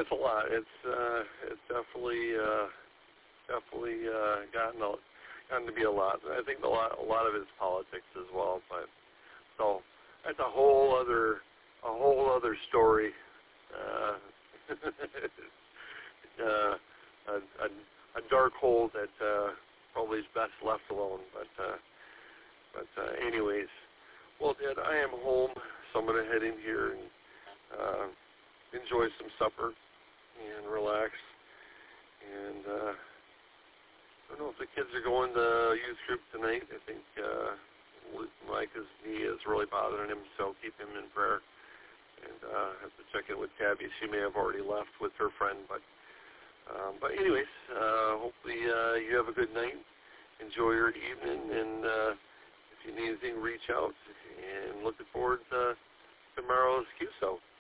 a lot. It's definitely gotten to be a lot. I think a lot of it is politics as well. But so that's a whole other story. A dark hole that probably is best left alone. But anyways, well, Dad, I am home, so I'm going to head in here and enjoy some supper and relax. And I don't know if the kids are going to youth group tonight. I think Micah's knee is really bothering him, so keep him in prayer. And have to check in with Tabby. She may have already left with her friend, but anyways, hopefully you have a good night. Enjoy your evening, and if you need anything, reach out. And looking forward to tomorrow's QSO.